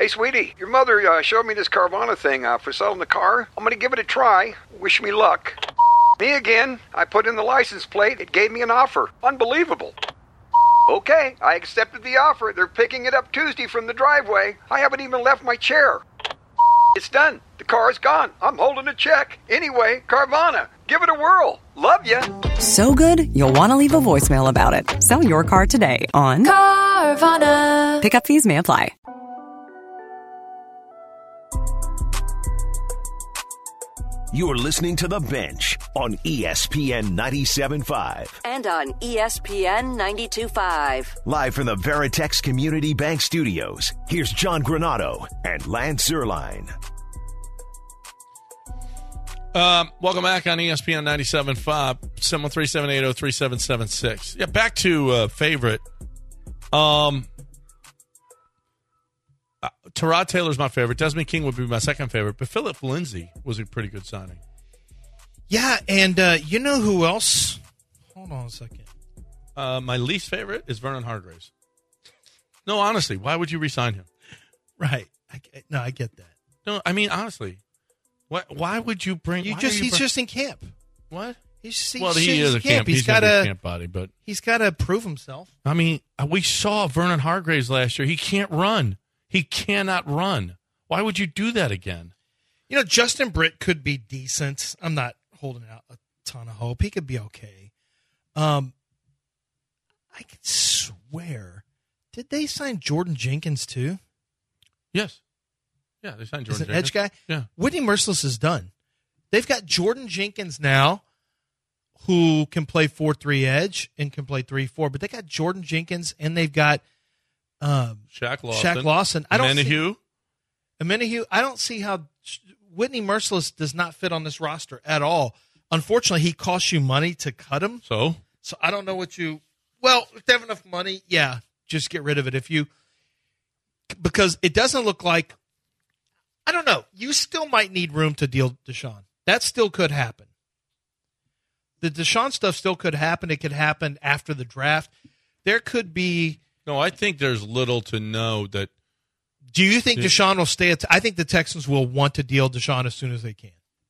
Hey, sweetie, your mother showed me this Carvana thing for selling the car. I'm going to give it a try. Wish me luck. Me again. I put in the license plate. It gave me an offer. Unbelievable. Okay, I accepted the offer. They're picking it up Tuesday from the driveway. I haven't even left my chair. It's done. The car is gone. I'm holding a check. Anyway, Carvana, give it a whirl. Love ya. So good, you'll want to leave a voicemail about it. Sell your car today on Carvana. Pickup fees may apply. You're listening to The Bench on ESPN 97.5. And on ESPN 92.5. Live from the Veritex Community Bank Studios, here's John Granado and Lance Zierlein. Welcome back on ESPN 97.5, 713-780-3776. Yeah, back to favorite. Tyrod Taylor's my favorite. Desmond King would be my second favorite, but Philip Lindsay was a pretty good signing. Yeah, and you know who else? Hold on a second. My least favorite is Vernon Hargreaves. No, honestly, why would you re-sign him? Right. I get that. No, I mean, honestly, why would you bring? He's just in camp. What? He is a camp. He's got a camp body, but he's got to prove himself. I mean, we saw Vernon Hargreaves last year. He can't run. He cannot run. Why would you do that again? You know, Justin Britt could be decent. I'm not holding out a ton of hope. He could be okay. I could swear. Did they sign Jordan Jenkins too? Yes. Yeah, they signed Jordan Jenkins. Edge guy? Yeah. Whitney Merciless is done. They've got Jordan Jenkins now who can play 4-3 edge and can play 3-4, but they got Jordan Jenkins and they've got Shaq Lawson. Amenahue. I don't see how Whitney Merciless does not fit on this roster at all. Unfortunately, he costs you money to cut him. So I don't know what you. Well, if they have enough money, yeah, just get rid of it. Because it doesn't look like. I don't know. You still might need room to deal Deshaun. That still could happen. The Deshaun stuff still could happen. It could happen after the draft. There could be. No, I think there's little to know that. Do you think Deshaun will stay? I think the Texans will want to deal Deshaun as soon as they can.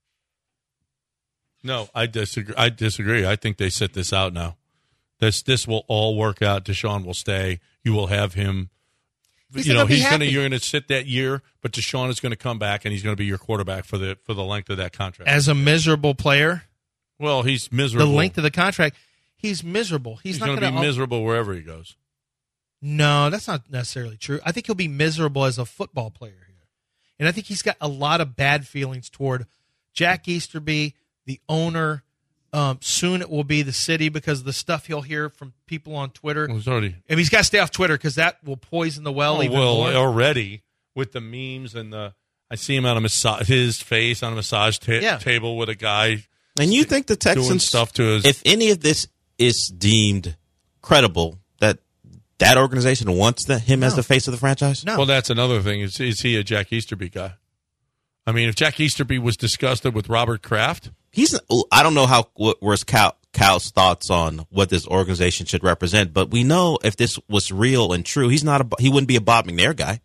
No, I disagree. I think they set this out now. This will all work out. Deshaun will stay. You will have him. You're going to sit that year, but Deshaun is going to come back and he's going to be your quarterback for the length of that contract. As a miserable player. Well, he's miserable. The length of the contract, he's miserable. He's not going to be miserable wherever he goes. No, that's not necessarily true. I think he'll be miserable as a football player here. And I think he's got a lot of bad feelings toward Jack Easterby, the owner. Soon it will be the city because of the stuff he'll hear from people on Twitter. And he's got to stay off Twitter because that will poison the well even more. Already with the memes and I see him on his face on a massage table with a guy. And you think the Texans doing stuff to his? If any of this is deemed credible, that organization wants him as the face of the franchise? No. Well, that's another thing. Is he a Jack Easterby guy? I mean, if Jack Easterby was disgusted with Robert Kraft, I don't know where's Cal's thoughts on what this organization should represent, but we know if this was real and true, he wouldn't be a Bob McNair guy.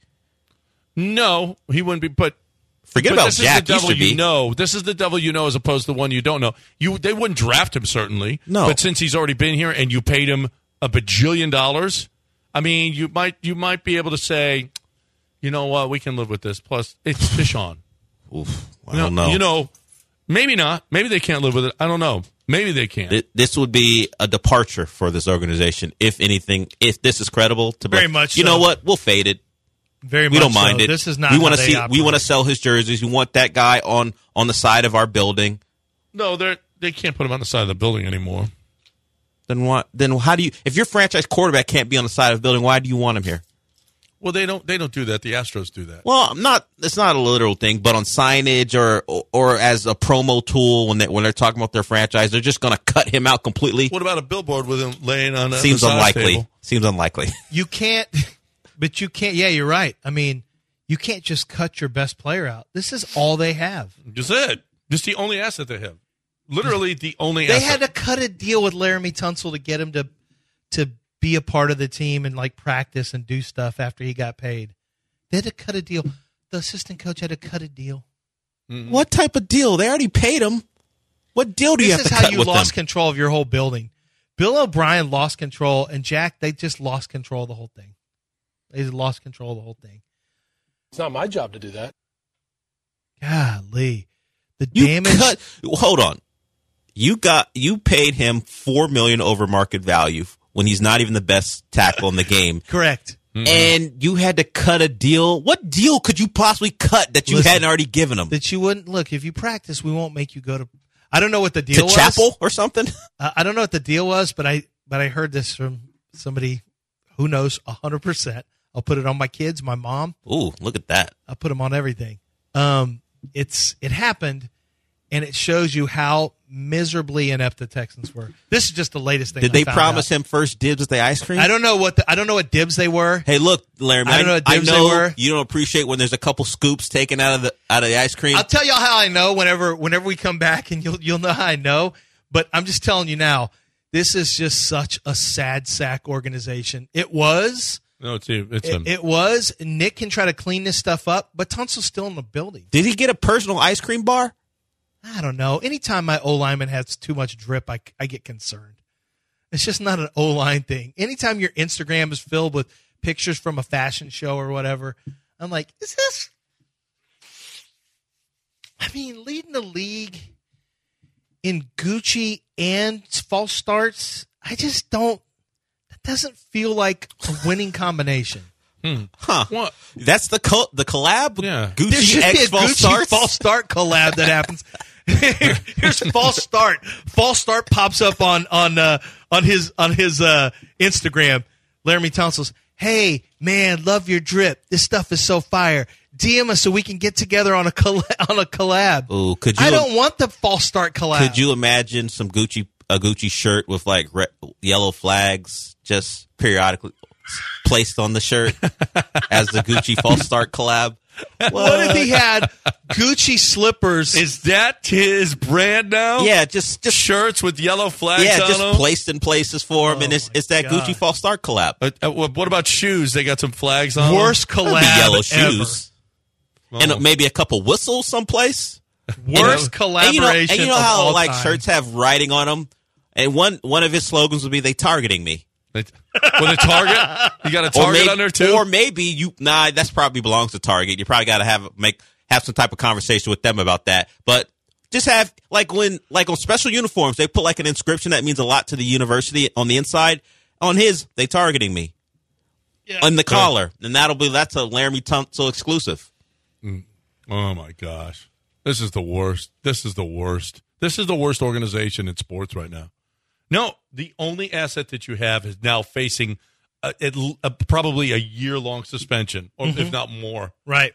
No, he wouldn't be. But forget about Jack Easterby. This is the devil you know, as opposed to the one you don't know. They wouldn't draft him certainly. No, but since he's already been here and you paid him $1 bajillion. I mean, you might be able to say, you know what, we can live with this. Plus, it's Deshaun. Oof, I don't know. You know, maybe not. Maybe they can't live with it. I don't know. Maybe they can. This would be a departure for this organization, if anything. If this is credible, very much. You know what? We'll fade it. Very much. We don't mind it. This is not. We want to see. We want to sell his jerseys. We want that guy on the side of our building. No, they can't put him on the side of the building anymore. Then what? Then how do you? If your franchise quarterback can't be on the side of the building, why do you want him here? Well, they don't do that. The Astros do that. Well, it's not a literal thing, but on signage or as a promo tool when they're talking about their franchise, they're just going to cut him out completely. What about a billboard with him laying on a Seems unlikely. Table? Seems unlikely. You can't, but you can't. Yeah, you're right. I mean, you can't just cut your best player out. This is all they have. Just it. Just the only asset they have. Literally the only they asset. had to cut a deal with Laramie Tunsil to get him to be a part of the team and like practice and do stuff after he got paid. They had to cut a deal. The assistant coach had to cut a deal. Mm-hmm. What type of deal? They already paid him. What deal do you have to cut with them? This is how you lost control of your whole building. Bill O'Brien lost control, and Jack, they just lost control of the whole thing. They just lost control of the whole thing. It's not my job to do that. Golly. The damage. Hold on. You paid him $4 million over market value when he's not even the best tackle in the game. Correct. Mm-hmm. And you had to cut a deal. What deal could you possibly cut that you hadn't already given him? That you wouldn't look. If you practice, we won't make you go to. I don't know what the deal was. Chapel or something. I don't know what the deal was, but I heard this from somebody who knows 100%. I'll put it on my kids, my mom. Ooh, look at that. I'll put them on everything. It happened, and it shows you how miserably inept the Texans were. This is just the latest thing. Did they promise him first dibs at the ice cream? I don't know what dibs they were. Hey, look, Larry, I don't know what dibs they were. You don't appreciate when there's a couple scoops taken out of the ice cream. I'll tell y'all how I know whenever we come back, and you'll know how I know. But I'm just telling you now, this is just such a sad sack organization. It was. No, it's him. It was. Nick can try to clean this stuff up, but Tunsil's still in the building. Did he get a personal ice cream bar? I don't know. Anytime my O-lineman has too much drip, I get concerned. It's just not an O-line thing. Anytime your Instagram is filled with pictures from a fashion show or whatever, I'm like, is this? I mean, leading the league in Gucci and false starts, I just don't. That doesn't feel like a winning combination. Huh. What? That's the collab? Yeah. Gucci there should X be a false Gucci starts? false start collab that happens. Here's false start. False start pops up on his Instagram. Laramie Tonsils. Hey man, love your drip. This stuff is so fire. DM us so we can get together on a collab. Ooh, I don't want the false start collab. Could you imagine a Gucci shirt with like yellow flags just periodically placed on the shirt as the Gucci false start collab? What if he had Gucci slippers? Is that his brand now? Yeah, just shirts with yellow flags on just them? placed in places for him, and it's that God. Gucci false start collab. What about shoes? They got some flags on Worst them? collab yellow ever. shoes. And maybe a couple whistles someplace. Worst collaboration. And you know of how all like time. shirts have writing on them, and one of his slogans would be "They targeting me." With a Target? You got a Target on there too? Or maybe that's probably belongs to Target. You probably got to have some type of conversation with them about that. But just have on special uniforms, they put like an inscription that means a lot to the university on the inside. On his, they targeting me. Yeah. On the collar, and that's a Laramie Tunsil exclusive. Oh my gosh, this is the worst. This is the worst. This is the worst organization in sports right now. No, the only asset that you have is now facing probably a year-long suspension, or if not more. Right.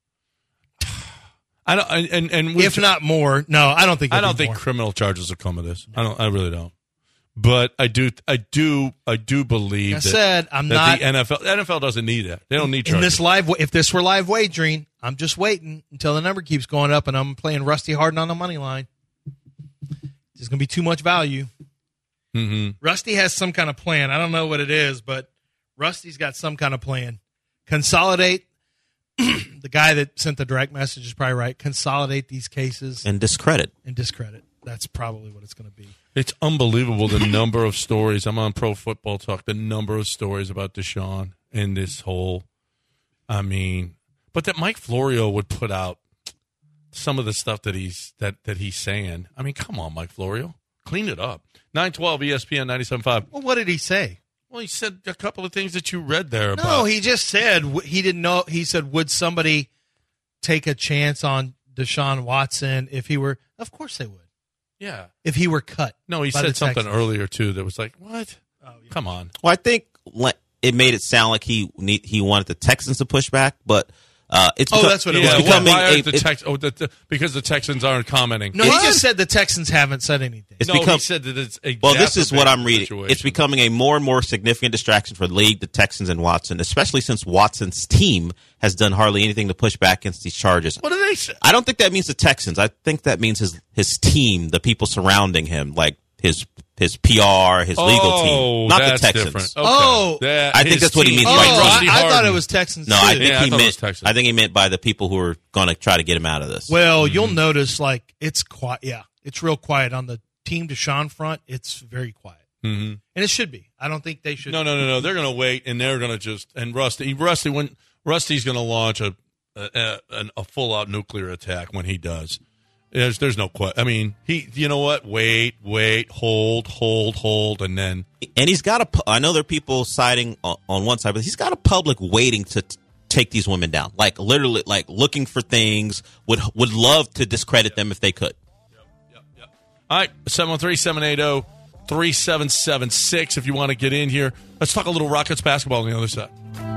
I don't, and if not more, no, I don't think. I don't think criminal charges will come of this. I really don't. But I do believe. I said I'm not. The NFL doesn't need that. They don't need charges. If this were live wagering, I'm just waiting until the number keeps going up, and I'm playing Rusty Harden on the money line. There's going to be too much value. Mm-hmm. Rusty has some kind of plan. I don't know what it is, but Rusty's got some kind of plan. Consolidate. The guy that sent the direct message is probably right. Consolidate these cases. And discredit. That's probably what it's going to be. It's unbelievable the number of stories. I'm on Pro Football Talk. The number of stories about Deshaun and this whole. I mean, but that Mike Florio would put out some of the stuff that he's saying. I mean, come on, Mike Florio, clean it up. 912 ESPN 97.5. Well, what did he say? Well, he said a couple of things that you read there about. No, he just said he didn't know. He said, would somebody take a chance on Deshaun Watson if he were? Of course they would. Yeah. If he were cut. No, he said something earlier, too, that was like, what? Oh, yeah. Come on. Well, I think it made it sound like he wanted the Texans to push back, but it's that's what it was. Because the Texans aren't commenting. No, he just said the Texans haven't said anything. He said that it's a this is what I'm reading. Situation. It's becoming a more and more significant distraction for the league, the Texans, and Watson, especially since Watson's team has done hardly anything to push back against these charges. What do they say? I don't think that means the Texans. I think that means his team, the people surrounding him, like his his PR, his legal team, not the Texans. Okay. I think that's what he means. I thought it was Texans. No, too. I think he meant by the people who are going to try to get him out of this. Well, you'll notice it's quiet. Yeah, it's real quiet on the Team Deshaun front. It's very quiet, and it should be. I don't think they should. No. They're going to wait, and they're going to just Rusty's going to launch a full out nuclear attack when he does. There's no question. I mean, you know what? Wait, hold, and then. And he's got I know there are people siding on one side, but he's got a public waiting to take these women down. Like literally, like looking for things. Would love to discredit them if they could. Yep. All right, 713-780-3776. If you want to get in here, let's talk a little Rockets basketball on the other side.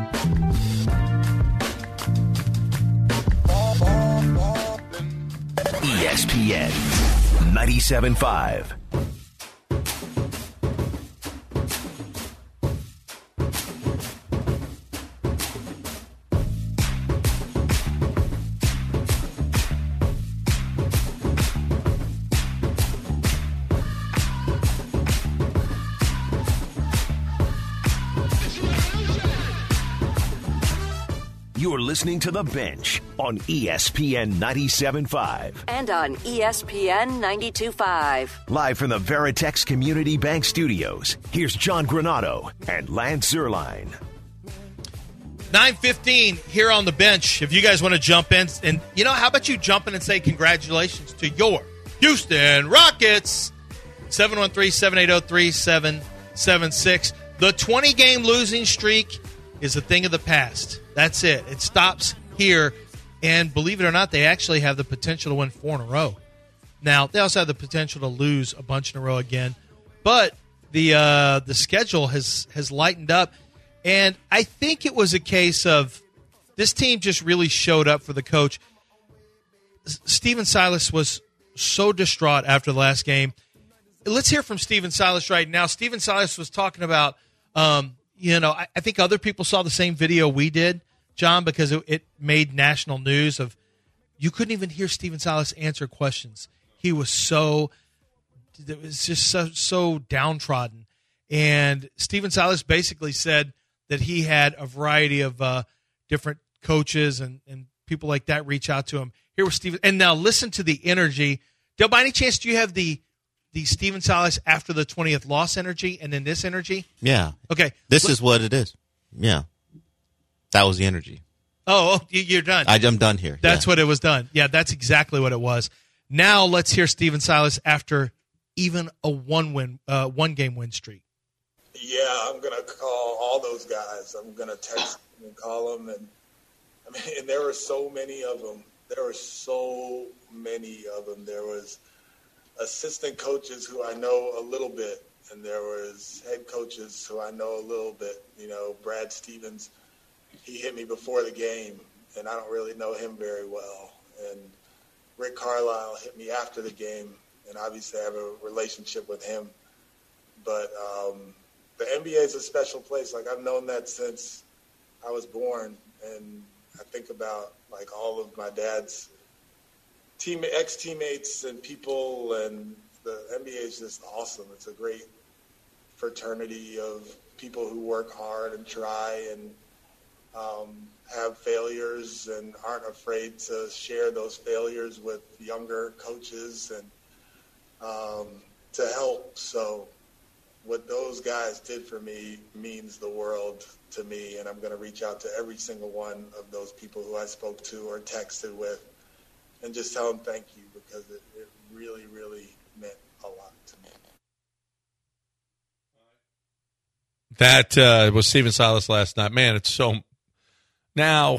ESPN 97.5. You're listening to The Bench on ESPN 97.5. And on ESPN 92.5. Live from the Veritex Community Bank Studios, here's John Granato and Lance Zierlein. 9:15 here on The Bench. If you guys want to jump in, and how about you jump in and say congratulations to your Houston Rockets? 713-780-3776. The 20-game losing streak is a thing of the past. That's it. It stops here. And believe it or not, they actually have the potential to win 4 in a row. Now, they also have the potential to lose a bunch in a row again. But the schedule has lightened up. And I think it was a case of this team just really showed up for the coach. Stephen Silas was so distraught after the last game. Let's hear from Stephen Silas right now. Stephen Silas was talking about I think other people saw the same video we did, John, because it made national news of you couldn't even hear Stephen Silas answer questions. He was so downtrodden. And Stephen Silas basically said that he had a variety of different coaches and people like that reach out to him. Here was Stephen. And now listen to the energy. By any chance, do you have the Stephen Silas after the 20th loss energy and then this energy? Yeah. Okay. This is what it is. Yeah. That was the energy. Oh, you're done. I'm done here. That's what it was done. Yeah, that's exactly what it was. Now let's hear Stephen Silas after even a one-game win streak. Yeah, I'm going to call all those guys. I'm going to text them and call them. And there were so many of them. There was assistant coaches who I know a little bit, and there was head coaches who I know a little bit. Brad Stevens, he hit me before the game, and I don't really know him very well. And Rick Carlisle hit me after the game, and obviously I have a relationship with him. But the NBA is a special place. Like, I've known that since I was born, and I think about, all of my dad's ex-teammates and people, and the NBA is just awesome. It's a great fraternity of people who work hard and try and have failures and aren't afraid to share those failures with younger coaches and to help. So what those guys did for me means the world to me, and I'm going to reach out to every single one of those people who I spoke to or texted with and just tell them thank you, because it really, really meant a lot to me. That was Stephen Silas last night. Man, it's so... Now,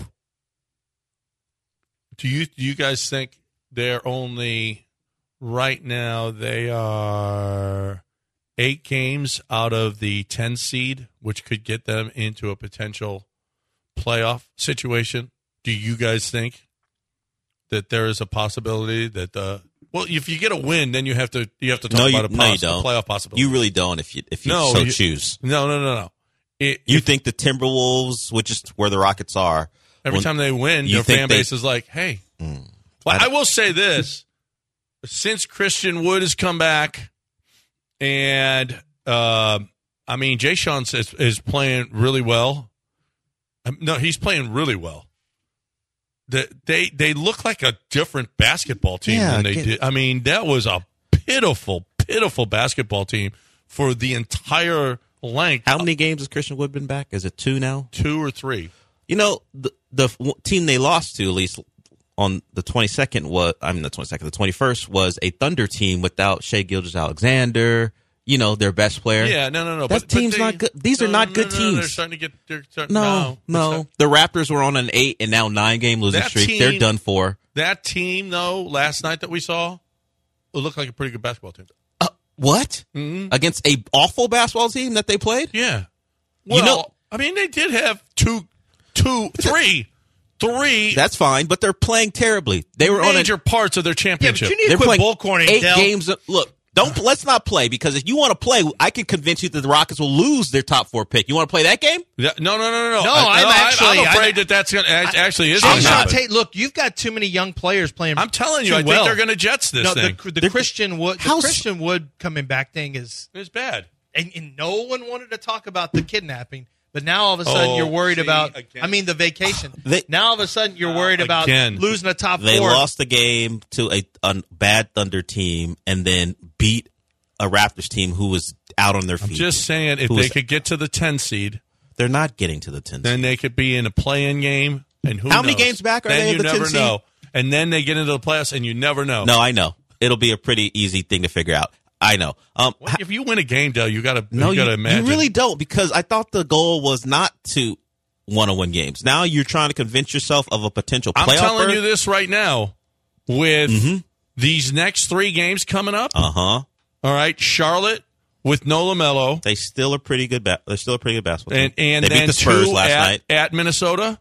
do you guys think they're only... Right now, they are 8 games out of the 10 seed, which could get them into a potential playoff situation? Do you guys think that there is a possibility that if you get a win, then you have to talk about a playoff possibility. You really don't if you choose. No. You think the Timberwolves, which is where the Rockets are, every time they win, their fan base is like, hey. Well, I will say this. Since Christian Wood has come back, And, I mean, Jay Sean is playing really well. No, he's playing really well. They look like a different basketball team than they did. I mean, that was a pitiful basketball team for the entire length. How many games has Christian Wood been back? Is it 2 now? 2 or 3. You know, the team they lost to, at least on the 22nd, the 21st was a Thunder team without Shai Gilgeous-Alexander. You know, their best player. Yeah, no. That team's not good. These are not good teams. They're starting to get. No. The Raptors were on an 8 and now 9 game losing streak. They're done for. That team, though, last night that we saw, it looked like a pretty good basketball team. What? Mm-hmm. Against a awful basketball team that they played? Yeah. Well, I mean, they did have three. That's fine, but they're playing terribly. They were on major parts of their championship. Yeah, but you need to quit bullcorning, 8 Del. games. Look. Let's not play, because if you want to play, I can convince you that the Rockets will lose their top 4 pick. You want to play that game? No. I'm afraid that's going to actually is. Look, you've got too many young players playing. I'm telling you, I think they're going to Jets this thing. The Christian Wood coming back thing is bad, and no one wanted to talk about the kidnapping. But now all of a sudden you're worried about. Again. I mean, the vacation. Now all of a sudden you're worried about losing a top 4. They lost the game to a bad Thunder team and then beat a Raptors team who was out on their feet. I'm just saying, if they could get to the 10 seed, they're not getting to the 10 seed. Then they could be in a play-in game. And how many games back are they in the 10 seed? You never know. And then they get into the playoffs, and you never know. No, I know. It'll be a pretty easy thing to figure out. I know. If you win a game, Dale, you got to imagine. You really don't, because I thought the goal was not to want to win games. Now you're trying to convince yourself of a potential playoff. I'm telling you this right now. With these next 3 games coming up, all right, Charlotte with no LaMelo, they're still a pretty good basketball team. And they then beat the Spurs last night at Minnesota.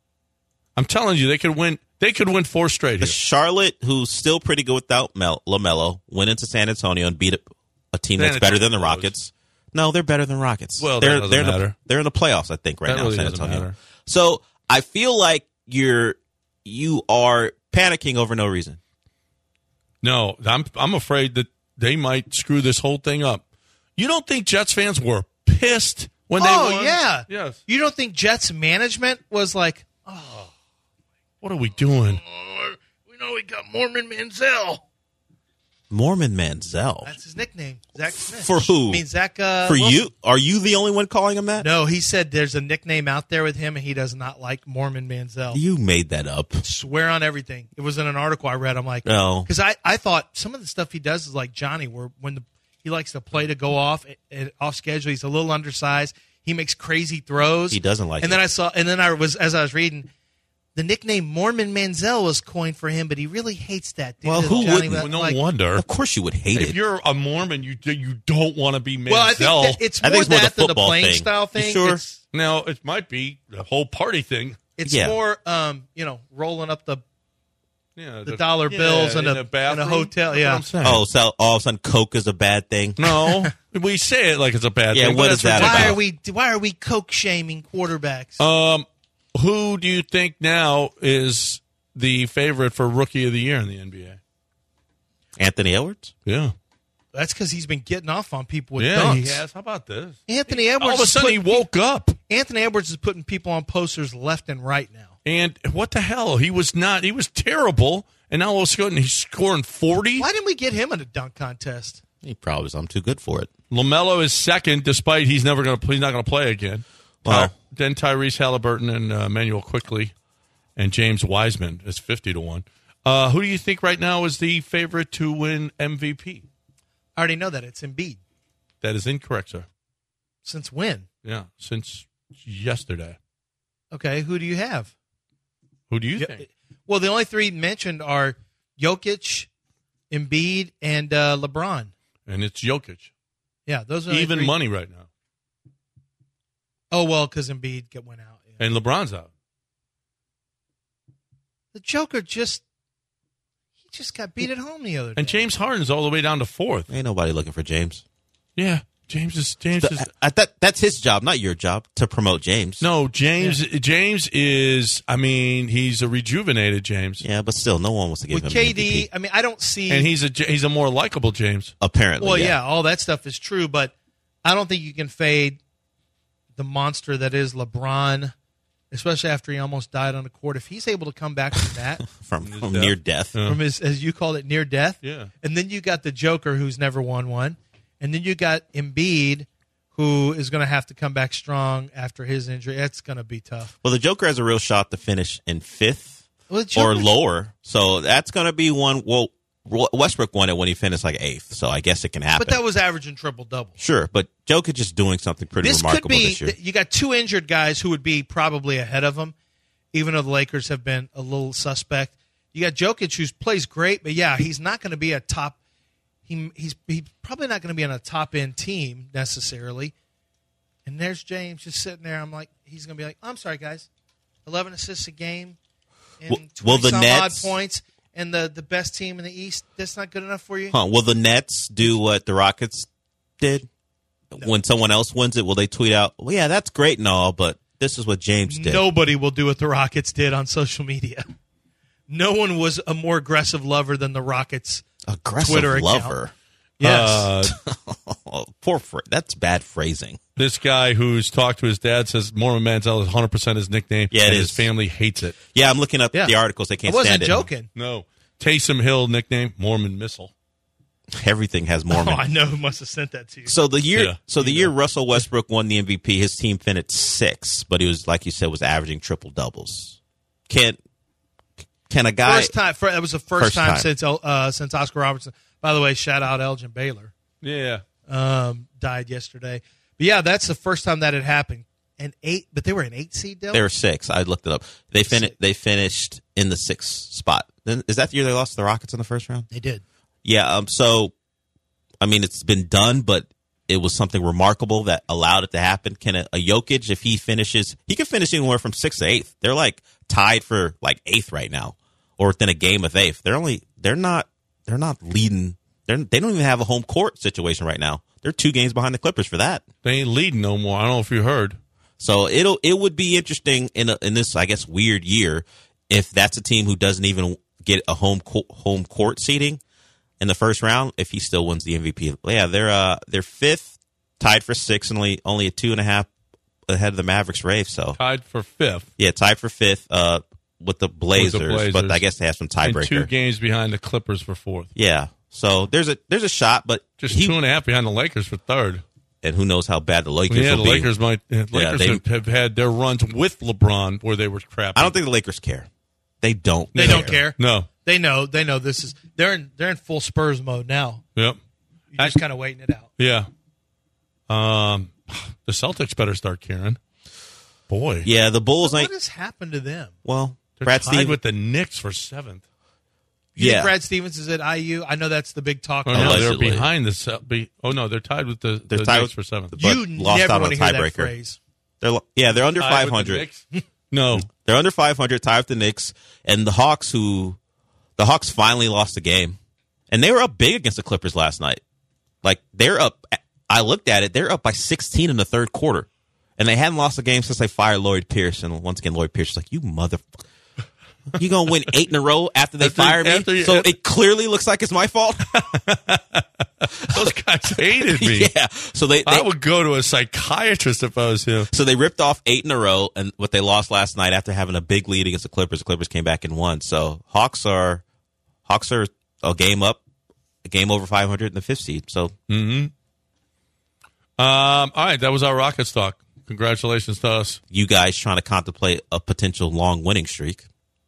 I'm telling you, they could win. They could win 4 straight. Charlotte, who's still pretty good without LaMelo, went into San Antonio and beat a team that's better than the Rockets. No, they're better than Rockets. Well, they're in the playoffs, I think, right now. Really San Antonio. Matter. So I feel like you are panicking over no reason. No, I'm afraid that they might screw this whole thing up. You don't think Jets fans were pissed when they won? Oh yeah, yes. You don't think Jets management was like, what are we doing? We know we got Mormon Manziel. Mormon Manziel. That's his nickname. Zach Smith. For who? I mean, Zach. For Wilson. you? Are you the only one calling him that? No, he said there's a nickname out there with him, and he does not like Mormon Manziel. You made that up. Swear on everything. It was in an article I read. I'm like, no, because I thought some of the stuff he does is like Johnny, where he likes to play to go off schedule. He's a little undersized. He makes crazy throws. He doesn't like. And then as I was reading. The nickname Mormon Manziel was coined for him, but he really hates that. Dude. Well, who Johnny, wouldn't? No wonder. Of course you would hate it. If you're a Mormon, you don't want to be Manziel. Well, I think it's more that than the playing style thing. You sure? Now, it might be the whole party thing. It's more, rolling up the dollar bills in a hotel. Yeah. Oh, so all of a sudden Coke is a bad thing? No, we say it like it's a bad thing. What is that about? Why are we Coke shaming quarterbacks? Who do you think now is the favorite for Rookie of the Year in the NBA? Anthony Edwards? Yeah. That's because he's been getting off on people with dunks. dunks. He has. How about this? Anthony Edwards. All of a sudden, he woke up. Anthony Edwards is putting people on posters left and right now. And what the hell? He was not. He was terrible. And now all of a sudden, he's scoring 40. Why didn't we get him in a dunk contest? He probably was. I'm too good for it. LaMelo is second, despite he's not going to play again. Well, then Tyrese Halliburton and Emmanuel Quickley and James Wiseman is 50-1. Who do you think right now is the favorite to win MVP? I already know that. It's Embiid. That is incorrect, sir. Since when? Yeah, since yesterday. Okay, who do you have? Who do you think? Well, the only 3 mentioned are Jokic, Embiid, and LeBron. And it's Jokic. Yeah, those are even money right now. Oh, well, because Embiid went out. Yeah. And LeBron's out. The Joker just got beat at home the other day. And James Harden's all the way down to 4th. Ain't nobody looking for James. Yeah. James is. That's his job, not your job, to promote James. No, James is. I mean, he's a rejuvenated James. Yeah, but still, no one wants to give him KD. MVP. I mean, I don't see. And he's a more likable James. Apparently, well, yeah, all that stuff is true, but I don't think you can fade the monster that is LeBron, especially after he almost died on the court. If he's able to come back from that, from near death, from his, as you called it, near death, yeah, and then you got the Joker who's never won one. And then you got Embiid, who is going to have to come back strong after his injury. That's going to be tough. Well, the Joker has a real shot to finish in 5th or lower. So that's going to be one. Well, Westbrook won it when he finished like 8th. So I guess it can happen. But that was averaging triple-double. Sure, but Jokic is doing something pretty remarkable this year. You got 2 injured guys who would be probably ahead of him, even though the Lakers have been a little suspect. You got Jokic, who plays great, but, yeah, he's not going to be a top – He's probably not going to be on a top-end team necessarily. And there's James just sitting there. I'm like, he's going to be like, I'm sorry, guys. 11 assists a game and 20-some-odd points and the best team in the East. That's not good enough for you? Will the Nets do what the Rockets did? No. When someone else wins it, will they tweet out, well, yeah, that's great and all, but this is what James did? Nobody will do what the Rockets did on social media. No one was a more aggressive lover than the Rockets. Aggressive Twitter lover. Account. Yes. That's bad phrasing. This guy who's talked to his dad says Mormon Manziel is 100% his nickname. Yeah, and his family hates it. Yeah, I'm looking up the articles. They can't stand it. I wasn't joking. No. Taysom Hill nickname, Mormon Missile. Everything has Mormon. Oh, I know who must have sent that to you. So the year Russell Westbrook won the MVP, his team finished 6th, but he was, like you said, was averaging triple doubles. Can a guy that was the first time since Oscar Robertson. By the way, shout out Elgin Baylor. Yeah. Died yesterday. But yeah, that's the first time that had happened. And 8, but they were an 8 seed, though? They were 6. I looked it up. They finished in the 6th spot. Then is that the year they lost to the Rockets in the first round? They did. Yeah. So, I mean, it's been done, but it was something remarkable that allowed it to happen. Can a Jokic, if he finishes, he can finish anywhere from 6th to 8th. They're like tied for like 8th right now, or within a game of 8th. They're not leading. They don't even have a home court situation right now. They're 2 games behind the Clippers for that. They ain't leading no more. I don't know if you heard. So it would be interesting in this, I guess, weird year if that's a team who doesn't even get a home court seating in the first round, if he still wins the MVP. Yeah, they're 5th, tied for 6th, and only a 2.5 ahead of the Mavericks Rafe. So tied for 5th. Yeah, tied for 5th with the Blazers, but I guess they have some tiebreaker. And 2 games behind the Clippers for 4th. Yeah, so there's a shot, but just 2.5 behind the Lakers for 3rd. And who knows how bad the Lakers will be. Lakers have had their runs with LeBron where they were crappy. I don't think the Lakers care. They don't. They don't care. No. They know this is they're in full Spurs mode now. Yep. You're just kind of waiting it out. Yeah. The Celtics better start caring. Boy. Yeah, the Bulls. What has happened to them? Well, they're Brad tied Stevens with the Knicks for 7th. You think Brad Stevens is at IU? I know that's the big talk. Oh, no, they're behind the. Oh no, they're tied with the Knicks for 7th. You never want to hear that phrase. They're under 500. No, they're under 500. Tied with the Knicks and the Hawks. The Hawks finally lost the game, and they were up big against the Clippers last night. Like they're up. I looked at it. They're up by 16 in the 3rd quarter, and they hadn't lost a game since they fired Lloyd Pierce. And once again, Lloyd Pierce is like, "You motherfucker." You gonna win 8 in a row after they fire me? So it clearly looks like it's my fault. Those guys hated me. Yeah, so I would go to a psychiatrist if I was him. So they ripped off 8 in a row, and what they lost last night after having a big lead against the Clippers. The Clippers came back and won. So Hawks are a game up, a game over 500 in the 5th seed. So, all right, that was our Rockets talk. Congratulations to us. You guys trying to contemplate a potential long winning streak.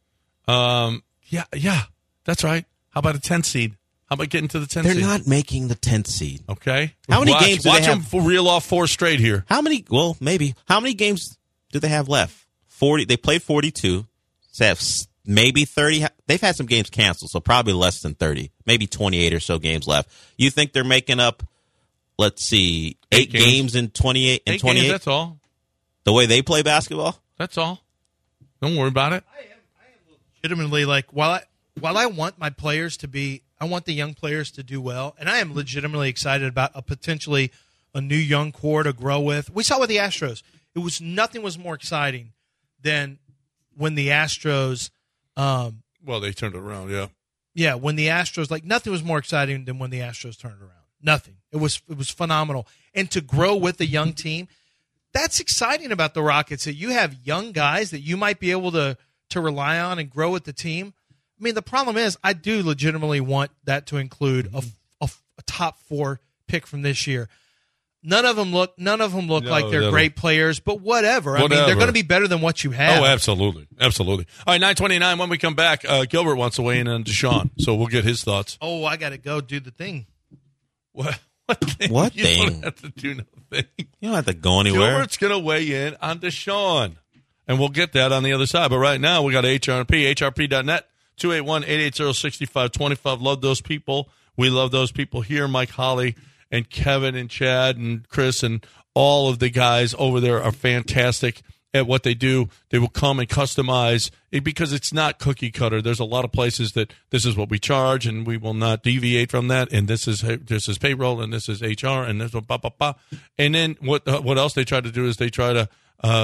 Yeah, that's right. How about a 10th seed? How about getting to the 10th seed? They're not making the 10th seed. Okay. How many games do they have? Watch them reel off 4 straight here. Well, maybe. How many games do they have left? 40. They played 42. So they have maybe 30. They've had some games canceled, so probably less than 30. Maybe 28 or so games left. You think they're making up, let's see, 8 games in 28? In 28? Games, that's all. The way they play basketball? That's all. Don't worry about it. I am legitimately, like, while I want my players to be, I want the young players to do well, and I am legitimately excited about a potentially a new young core to grow with. We saw with the Astros. Nothing was more exciting than when the Astros. They turned it around. Yeah. Yeah, when the Astros, nothing was more exciting than when the Astros turned it around. Nothing. It was phenomenal. And to grow with a young team, that's exciting about the Rockets, that you have young guys that you might be able to rely on and grow with the team. I mean, the problem is I do legitimately want that to include a top 4 pick from this year. None of them look like they're great players, but whatever. I mean, they're going to be better than what you have. Oh, absolutely. Absolutely. All right, 9:29, when we come back, Gilbert wants to weigh in on Deshaun, so we'll get his thoughts. Oh, I got to go do the thing. What thing? What you thing? You don't have to do nothing. You don't have to go anywhere. Gilbert's going to weigh in on Deshaun, and we'll get that on the other side. But right now, we got HRP, hrp.net, 281-880-6525. Love those people. We love those people here, Mike Holly, and Kevin and Chad and Chris and all of the guys over there are fantastic at what they do. They will come and customize it because it's not cookie cutter. There's a lot of places that this is what we charge and we will not deviate from that. And this is payroll and this is HR and this is blah, blah, blah. And then what else they try to do is they try to,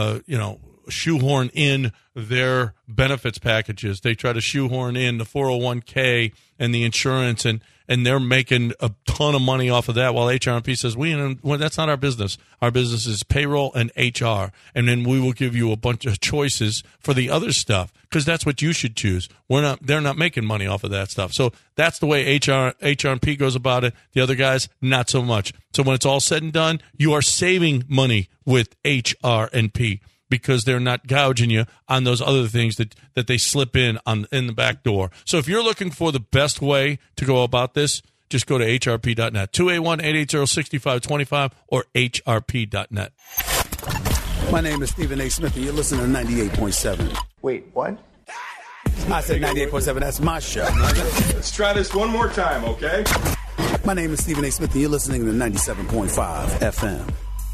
shoehorn in their benefits packages. They try to shoehorn in the 401k and the insurance, and they're making a ton of money off of that, while HRP says, that's not our business. Our business is payroll and HR, and then we will give you a bunch of choices for the other stuff, because that's what you should choose. They're not making money off of that stuff. So that's the way HRP goes about it. The other guys, not so much. So when it's all said and done, you are saving money with HRP, because they're not gouging you on those other things that they slip in the back door. So if you're looking for the best way to go about this, just go to hrp.net, 281-880-6525 or hrp.net. My name is Stephen A. Smith, and you're listening to 98.7. Wait, what? I said 98.7. That's my show. Let's try this one more time, okay? My name is Stephen A. Smith, and you're listening to 97.5 FM.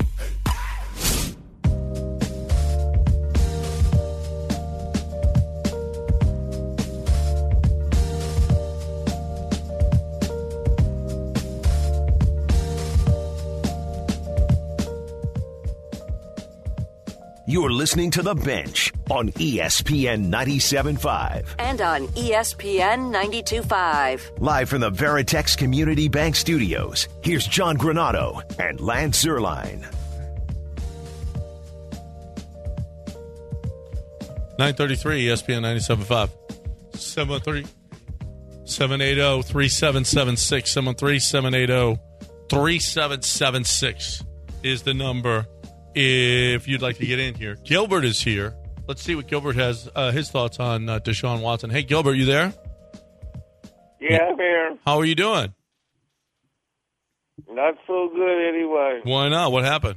You're listening to The Bench on ESPN 97.5. And on ESPN 92.5. Live from the Veritex Community Bank Studios, here's John Granato and Lance Zierlein. 933 ESPN 97.5. 713-780-3776. 713-780-3776 is the number if you'd like to get in here. Gilbert is here. Let's see what Gilbert has, his thoughts on Deshaun Watson. Hey, Gilbert, you there? Yeah, I'm here. How are you doing? Not so good anyway. Why not? What happened?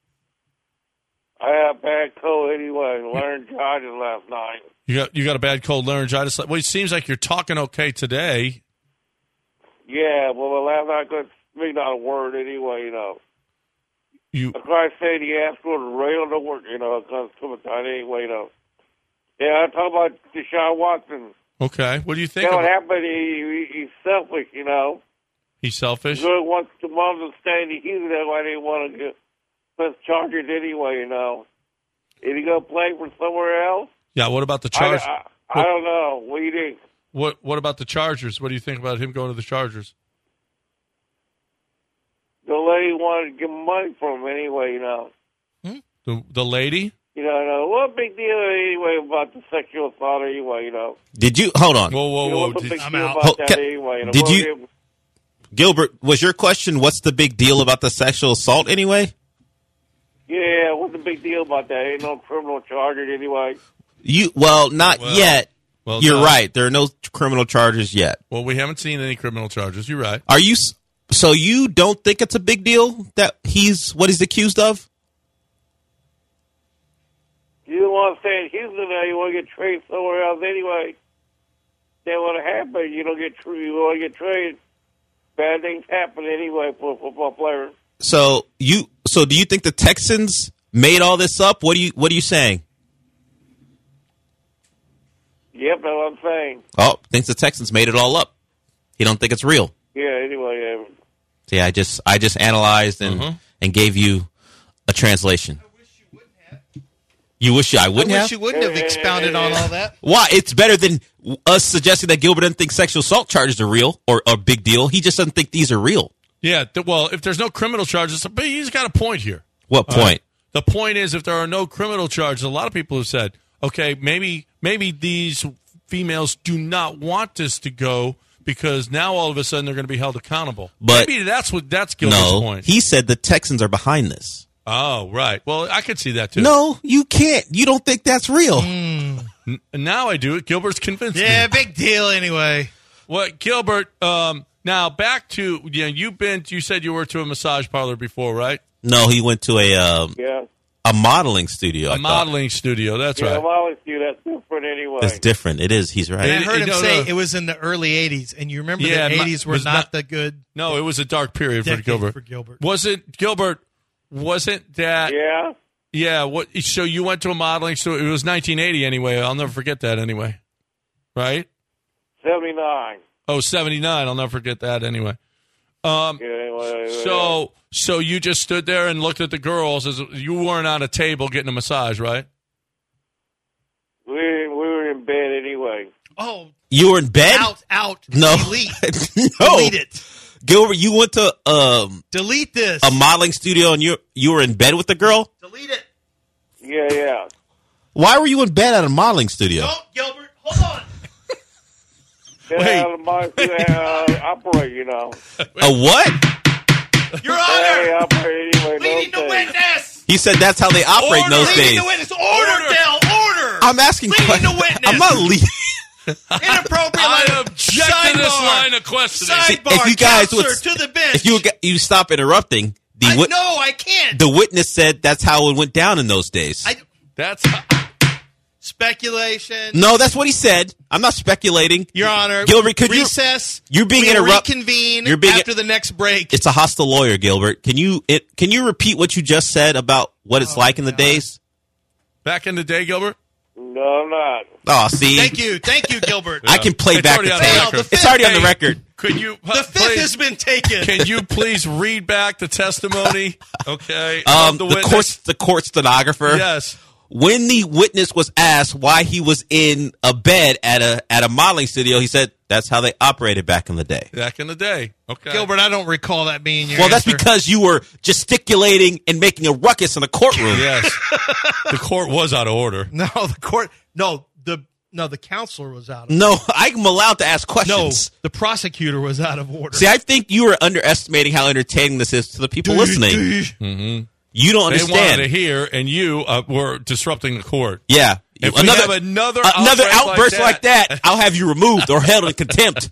I had a bad cold anyway. Laryngitis last night. You got a bad cold, laryngitis. Well, it seems like you're talking okay today. Yeah, well, last night I couldn't speak not a word anyway, you know. Of course, I say the ass go to rail to work, you know, because summertime anyway, you know. Yeah, I'm talking about Deshaun Watson. Okay, what do you think? You know what happened? He's selfish, you know. He's selfish? He really wants the mom to stay in Houston. That's why they want to get the Chargers anyway, you know. Is he going to play for somewhere else? Yeah, what about the Chargers? I don't know. What do you think? What about the Chargers? What do you think about him going to the Chargers? The lady wanted to give money for him anyway, you know. The lady? You know, what big deal anyway about the sexual assault anyway, you know. Did you, hold on. Whoa. I'm out. Anyway, you know? Did you, Gilbert, was your question, what's the big deal about the sexual assault anyway? Yeah, what's the big deal about that? Ain't no criminal charges anyway. Not yet. Well, You're right. There are no criminal charges yet. Well, we haven't seen any criminal charges. You're right. So you don't think it's a big deal that what he's accused of? You don't want to stay in Houston now. You want to get traded somewhere else anyway. That would happen. You want to get traded. Bad things happen anyway for a football player. So do you think the Texans made all this up? What are you saying? Yep, that's what I'm saying. Oh, thinks the Texans made it all up. You don't think it's real? Yeah. Anyway. See, I just analyzed and and gave you a translation. You wish I wouldn't have? I wish you wouldn't have expounded on all that. Why? It's better than us suggesting that Gilbert doesn't think sexual assault charges are real or a big deal. He just doesn't think these are real. Yeah, well, if there's no criminal charges, but he's got a point here. What point? The point is, if there are no criminal charges, a lot of people have said, okay, maybe these females do not want this to go because now all of a sudden they're going to be held accountable. But maybe that's Gilbert's point. He said the Texans are behind this. Oh, right. Well, I could see that, too. No, you can't. You don't think that's real. Now I do. Gilbert's convinced me. Yeah, big deal anyway. Well, Gilbert, now back to, you said you were to a massage parlor before, right? No, he went to a modeling studio. A modeling studio, that's right. A modeling studio, that's different anyway. That's different. It is. He's right. And I heard him say it was in the early 80s, and you remember the 80s were not the good. No, it was a dark period for Gilbert. Wasn't that? Yeah. Yeah. So you went to a modeling studio. It was 1980 anyway. I'll never forget that anyway. Right? 79. Oh, 79. I'll never forget that anyway. So you just stood there and looked at the girls. As you weren't on a table getting a massage, right? We were in bed anyway. Oh. You were in bed? Out. No. Delete. No. Delete it. Gilbert, you went to delete this. A modeling studio and you were in bed with the girl? Delete it. Yeah. Why were you in bed at a modeling studio? Don't, Gilbert. Hold on. Operate, you know. A what? Your Honor. Operate anyway. We need to witness. He said that's how they operate in those days. We need to witness. Order, Del. Order. I'm asking questions. I'm not leaving. Inappropriate. I object to this line of questioning. Sidebar. If you guys would, to the bench. If you stop interrupting, I can't. The witness said that's how it went down in those days. Speculation. No, that's what he said. I'm not speculating. Your Honor. Gilbert, could recess. You're being interrupted. Reconvene after the next break. It's a hostile lawyer, Gilbert. Can you repeat what you just said about what it's like in the days? Back in the day, Gilbert? No, I'm not. Oh, see. Thank you, Gilbert. I can play back the tape. It's already on the record. Could you? The fifth has been taken. Can you please read back the testimony? Okay. The court stenographer. Yes. When the witness was asked why he was in a bed at a modeling studio, he said that's how they operated back in the day. Back in the day. Okay. Gilbert, I don't recall that being your answer. That's because you were gesticulating and making a ruckus in the courtroom. Yes. The court was out of order. The counselor was out of order. No, I'm allowed to ask questions. No, the prosecutor was out of order. See, I think you were underestimating how entertaining this is to the people listening. Mm-hmm. You don't understand. They wanted to hear, and you were disrupting the court. Yeah. If we have another outburst like that, I'll have you removed or held in contempt.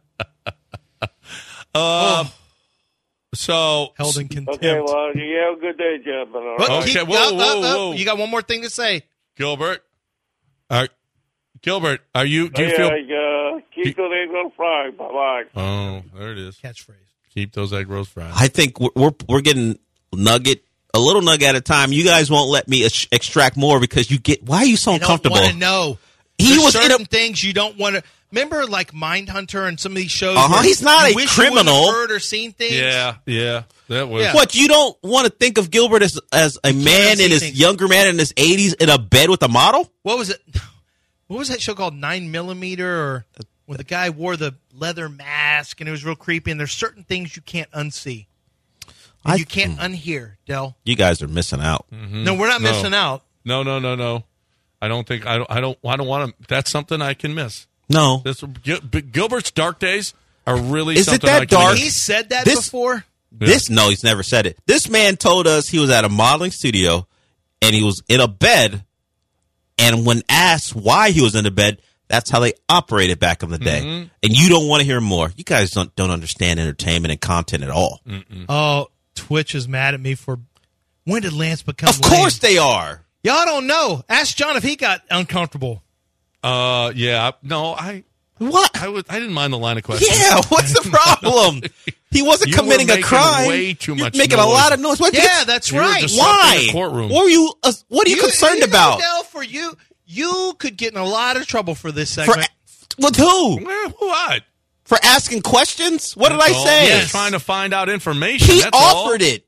So held in contempt. Okay, well, you have a good day, gentlemen. Okay, whoa. You got one more thing to say, Gilbert. Gilbert, are you? Do you feel? Keep those egg rolls fried. Bye. Oh, there it is. Catchphrase. Keep those egg rolls fried. I think we're getting a little nugget at a time. You guys won't let me extract more because you get. Why are you so uncomfortable? I don't want to know. There's certain things you don't want to. Remember, like Mindhunter and some of these shows. He's not a criminal. You heard or seen things. Yeah. That was. Yeah. What, you don't want to think of Gilbert as a man in his younger man in his 80s in a bed with a model? What was it? What was that show called? 9mm, or where the guy wore the leather mask and it was real creepy. And there's certain things you can't unsee. You can't unhear, Del. You guys are missing out. Mm-hmm. No, we're not missing out. No. I don't think I don't want to. That's something I can miss. No, Gilbert's dark days are really. Is something it that I can dark? miss. He said that before. No, he's never said it. This man told us he was at a modeling studio and he was in a bed. And when asked why he was in the bed, that's how they operated back in the day. Mm-hmm. And you don't want to hear more. You guys don't understand entertainment and content at all. Mm-mm. Oh, Twitch is mad at me for when did Lance become? Of course they are. Y'all don't know. Ask John if he got uncomfortable. Yeah. No, What? I didn't mind the line of questions. Yeah, what's the problem? He wasn't committing a crime. Way too much. You're making a lot of noise. That's right. Why? Courtroom. What are you concerned about? For you could get in a lot of trouble for this segment. With who? What? For asking questions? What did I say? He's trying to find out information. He offered it.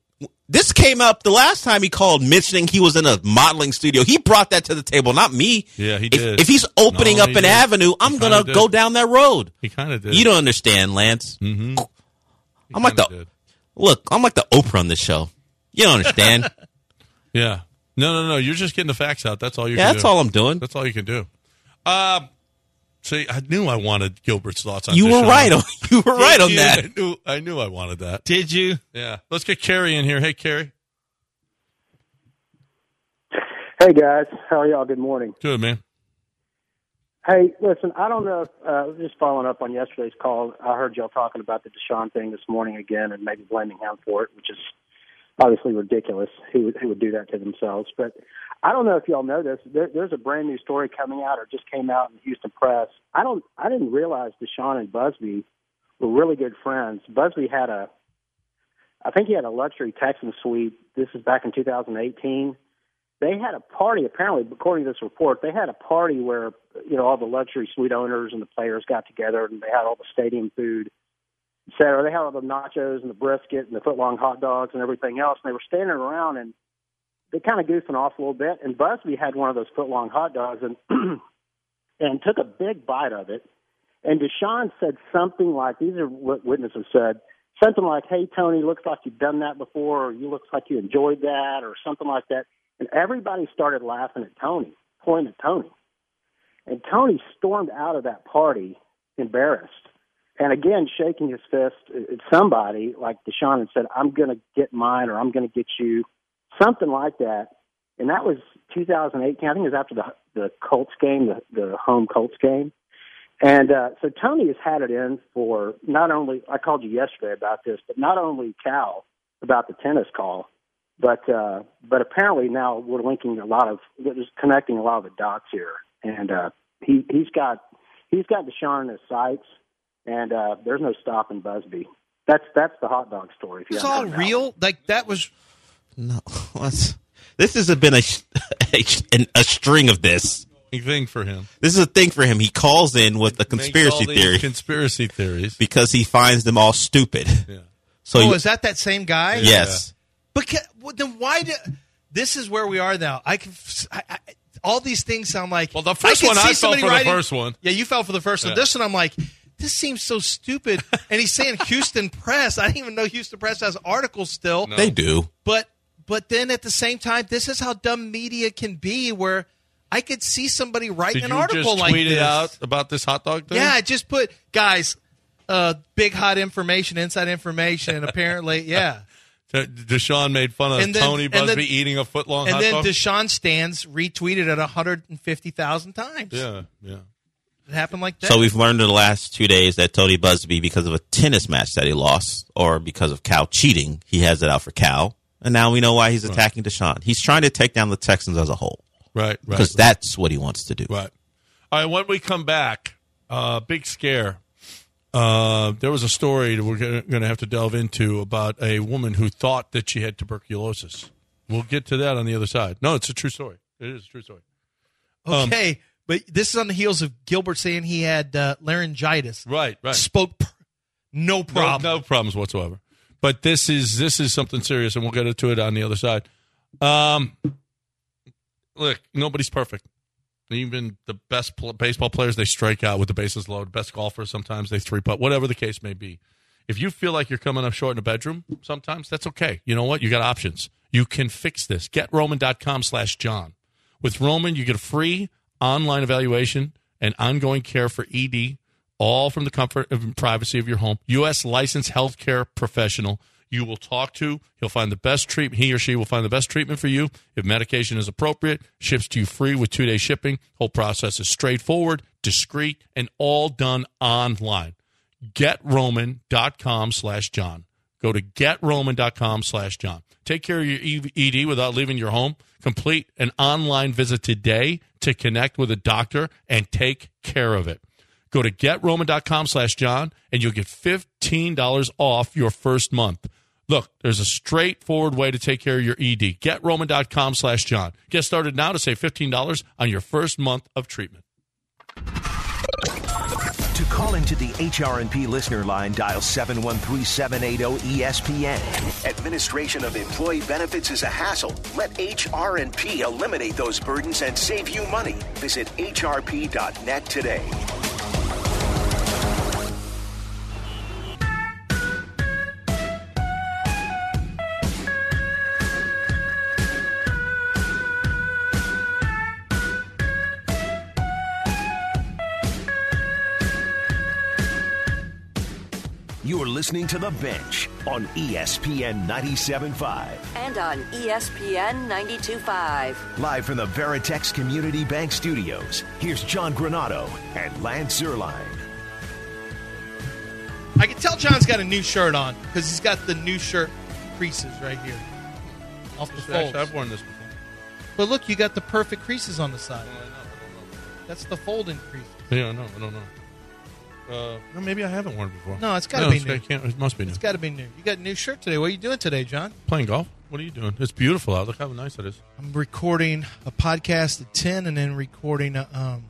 This came up the last time he called, mentioning he was in a modeling studio. He brought that to the table, not me. Yeah, he did. If he's opening up an avenue, I'm going to go down that road. He kind of did. You don't understand, Lance. Mm-hmm. I'm like the Oprah on this show. You don't understand. Yeah. No. You're just getting the facts out. That's all you can do. Yeah, that's all I'm doing. That's all you can do. See, I knew I wanted Gilbert's thoughts on you this. Were right. You were right on that. I knew I wanted that. Did you? Yeah. Let's get Kerry in here. Hey, Kerry. Hey, guys. How are y'all? Good morning. Good, man. Hey, listen, I don't know if, just following up on yesterday's call, I heard y'all talking about the Deshaun thing this morning again and maybe blaming him for it, which is obviously ridiculous. Who would do that to themselves? But I don't know if y'all know this. There's a brand new story coming out, or just came out in the Houston Press. I didn't realize Deshaun and Busby were really good friends. Busby I think he had a luxury Texan suite. This is back in 2018. They had a party, apparently, according to this report, they had a party where, all the luxury suite owners and the players got together, and they had all the stadium food, et cetera. They had all the nachos and the brisket and the foot-long hot dogs and everything else, and they were standing around, and they kind of goofing off a little bit, and Busby had one of those foot-long hot dogs and took a big bite of it, and Deshaun said something like, these are what witnesses said, something like, hey, Tony, looks like you've done that before, or you looks like you enjoyed that, or something like that. And everybody started laughing at Tony, pointing at Tony. And Tony stormed out of that party embarrassed. And again, shaking his fist at somebody like Deshaun and said, I'm going to get mine, or I'm going to get you, something like that. And that was 2018. I think it was after the Colts game, the home Colts game. And so Tony has had it in for not only, I called you yesterday about this, but not only Cal about the tennis call, but apparently now we're linking connecting a lot of the dots here. And he's got Deshaun in his sights, and there's no stopping Busby. That's the hot dog story. It's all real? Like, that was... No. This has been a string of this. Thing for him. This is a thing for him. He calls in with a conspiracy theory. Conspiracy theories. Because he finds them all stupid. Yeah. So is that same guy? Yes. But then why this is where we are now. All these things sound like... Well, the first one, I fell for the first one. Yeah, you fell for the first one. This one, I'm like, this seems so stupid. And he's saying Houston Press. I didn't even know Houston Press has articles still. No. They do. But then at the same time, this is how dumb media can be, where I could see somebody writing an article like this. Did you just tweet it out about this hot dog thing? Yeah, I just put, guys, big hot information, inside information, apparently, yeah. Deshaun made fun of Tony Busby eating a foot-long hot dog? And then Deshaun stands retweeted it 150,000 times. Yeah. It happened like that. So we've learned in the last 2 days that Tony Busby, because of a tennis match that he lost, or because of Cal cheating, he has it out for Cal. And now we know why he's attacking Deshaun. He's trying to take down the Texans as a whole. Right. Because that's what he wants to do. Right. All right, when we come back, big scare. There was a story that we're going to have to delve into about a woman who thought that she had tuberculosis. We'll get to that on the other side. No, it's a true story. It is a true story. Okay, but this is on the heels of Gilbert saying he had laryngitis. Right. Spoke no problem. No problems whatsoever. But this is something serious, and we'll get into it on the other side. Look, nobody's perfect. Even the best baseball players, they strike out with the bases loaded. Best golfers, sometimes they three-putt, whatever the case may be. If you feel like you're coming up short in the bedroom, sometimes that's okay. You know what? You got options. You can fix this. GetRoman.com/John. With Roman, you get a free online evaluation and ongoing care for ED, all from the comfort and privacy of your home. U.S. licensed healthcare professional. You will talk to. He'll find the best treatment. He or she will find the best treatment for you. If medication is appropriate, ships to you free with 2-day shipping. Whole process is straightforward, discreet, and all done online. GetRoman.com/John. Go to GetRoman.com/John. Take care of your ED without leaving your home. Complete an online visit today to connect with a doctor and take care of it. Go to GetRoman.com/John, and you'll get $15 off your first month. Look, there's a straightforward way to take care of your ED. GetRoman.com/John. Get started now to save $15 on your first month of treatment. To Call into the HRNP listener line, dial 713-780-ESPN. Administration of employee benefits is a hassle. Let HRNP eliminate those burdens and save you money. Visit hrp.net today. You're listening to The Bench on ESPN 97.5. And on ESPN 92.5. Live from the Veritex Community Bank Studios, here's John Granato and Lance Zierlein. I can tell John's got a new shirt on because he's got the new shirt creases right here. Off the folds. I've worn this before. But look, you got the perfect creases on the side. I know. That's the folding creases. Yeah, I don't know. No, maybe I haven't worn it before. No, it's got to be new. It must be new. It's got to be new. You got a new shirt today. What are you doing today, John? Playing golf. What are you doing? It's beautiful out. Look how nice it is. I'm recording a podcast at 10 and then recording we're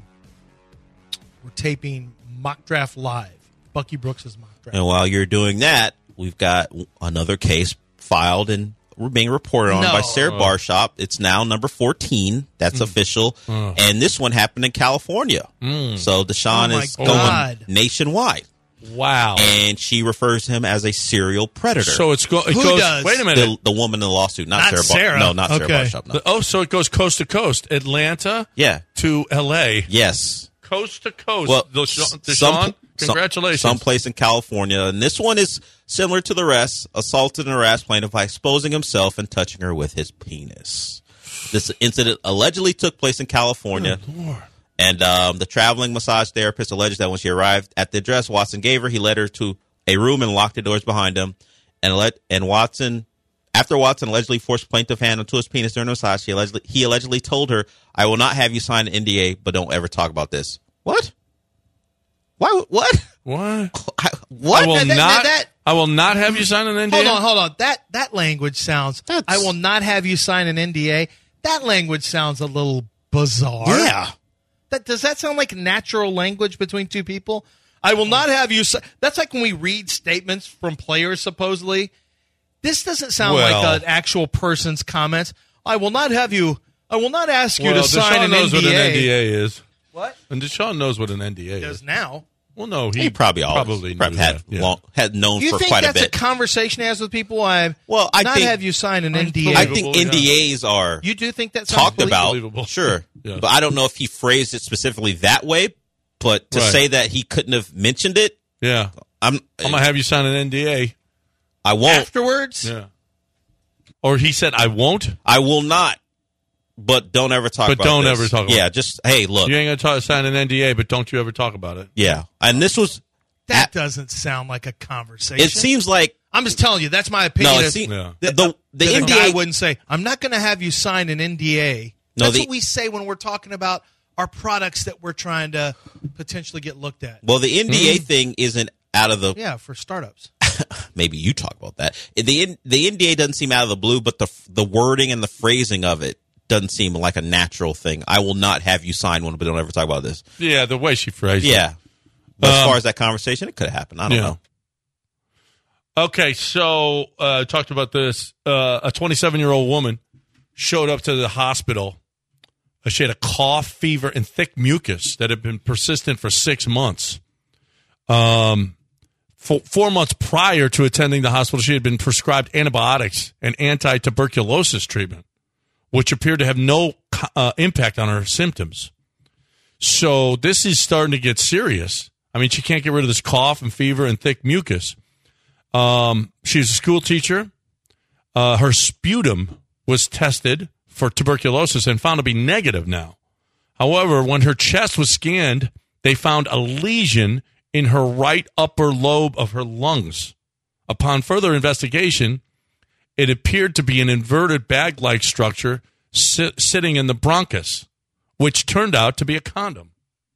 taping Mock Draft Live. Bucky Brooks' Mock Draft. And while you're doing that, we've got another case filed and we're being reported on by Sarah Barshop. It's now number 14. That's official. And this one happened in California. So Deshaun is going nationwide. Wow. And she refers to him as a serial predator. So it goes. Wait a minute. The woman in the lawsuit, not Sarah. No, not Sarah Barshop. No. So it goes coast to coast. Atlanta to L.A. Yes. Coast to coast. Well, Deshaun, congratulations. Someplace in California. And this one is similar to the rest. Assaulted and harassed plaintiff by exposing himself and touching her with his penis. This incident allegedly took place in California. And the traveling massage therapist alleged that when she arrived at the address Watson gave her, he led her to a room and locked the doors behind him. And Watson, after Watson allegedly forced plaintiff hand onto his penis during the massage, he allegedly told her, "I will not have you sign an NDA, but don't ever talk about this." What? Why? What? What? What? I will not have you sign an NDA. Hold on. That language sounds. I will not have you sign an NDA. That language sounds a little bizarre. Yeah. Does that sound like natural language between two people? I will not have you. That's like when we read statements from players. Supposedly, this doesn't sound like an actual person's comments. I will not have you. I will not ask you to sign an NDA. Deshaun knows what an NDA is. What? And Deshaun knows what an NDA is. Does now. Well, no, he probably had known you for think quite a that's bit. A conversation he has with people? I think have you sign an NDA. I think NDAs are. You do think that's talked about? Sure, but I don't know if he phrased it specifically that way. But to say that he couldn't have mentioned it, I'm gonna have you sign an NDA. I won't afterwards. Yeah, or he said, "I won't. I will not." But don't ever talk about it. But don't ever talk about it. Yeah, just, hey, look. You ain't going to sign an NDA, but don't you ever talk about it. Yeah. And this was... That doesn't sound like a conversation. It seems like... I'm just telling you, that's my opinion. No, the NDA... guy wouldn't say, I'm not going to have you sign an NDA. That's what we say when we're talking about our products that we're trying to potentially get looked at. Well, the NDA thing isn't out of the... Yeah, for startups. Maybe you talk about that. The NDA doesn't seem out of the blue, but the wording and the phrasing of it doesn't seem like a natural thing. I will not have you sign one, but don't ever talk about this. Yeah, the way she phrased it. Yeah. But as far as that conversation, it could have happened. I don't know. Okay, so talked about this. A 27-year-old woman showed up to the hospital. She had a cough, fever, and thick mucus that had been persistent for 6 months. 4 months prior to attending the hospital, she had been prescribed antibiotics and anti-tuberculosis treatment, which appeared to have no impact on her symptoms. So this is starting to get serious. I mean, she can't get rid of this cough and fever and thick mucus. She's a school teacher. Her sputum was tested for tuberculosis and found to be negative now. However, when her chest was scanned, they found a lesion in her right upper lobe of her lungs. Upon further investigation, it appeared to be an inverted bag-like structure sitting in the bronchus, which turned out to be a condom.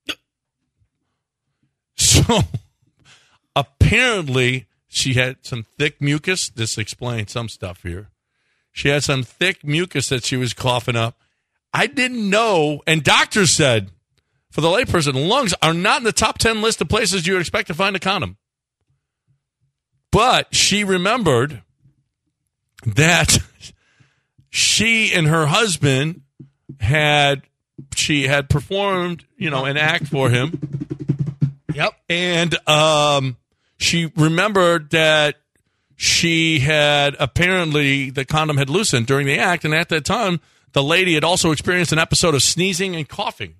So, apparently, she had some thick mucus. This explains some stuff here. She had some thick mucus that she was coughing up. I didn't know, and doctors said, For the layperson, lungs are not in the top 10 list of places you would expect to find a condom. But she remembered that she and her husband had performed, an act for him. Yep. And she remembered that she had apparently, the condom had loosened during the act, and at that time, the lady had also experienced an episode of sneezing and coughing.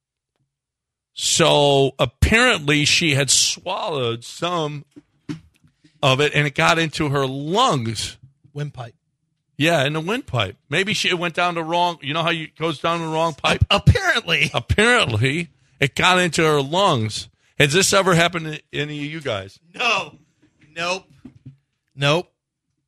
So apparently she had swallowed some of it, and it got into her lungs. Windpipe. Yeah, in the windpipe. Maybe it went down the wrong, you know how it goes down the wrong pipe? Apparently. Apparently, it got into her lungs. Has this ever happened to any of you guys? No. Nope.